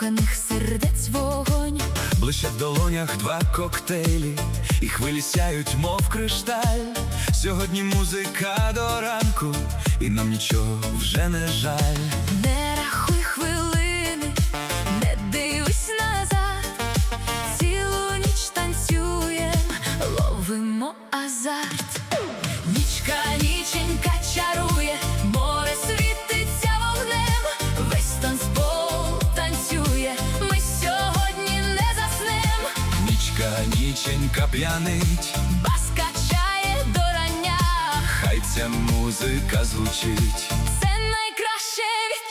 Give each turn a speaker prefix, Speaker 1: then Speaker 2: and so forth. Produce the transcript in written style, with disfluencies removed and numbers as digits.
Speaker 1: закоханих сердець вогонь.
Speaker 2: Блищать в долонях два коктейлі, і хвилі сяють, мов кришталь. Сьогодні музика до ранку, і нам нічого вже не жаль.
Speaker 1: Не рахуй хвилини, не дивись назад, цілу ніч танцюєм, ловимо азарт. Нічка, ніченька чарує, море світиться вогнем, весь танцпол танцює, ми сьогодні не заснем.
Speaker 2: Нічка, ніченька п'янить,
Speaker 1: Бас качає до рання,
Speaker 2: хай ця музика звучить.
Speaker 1: це найкраще від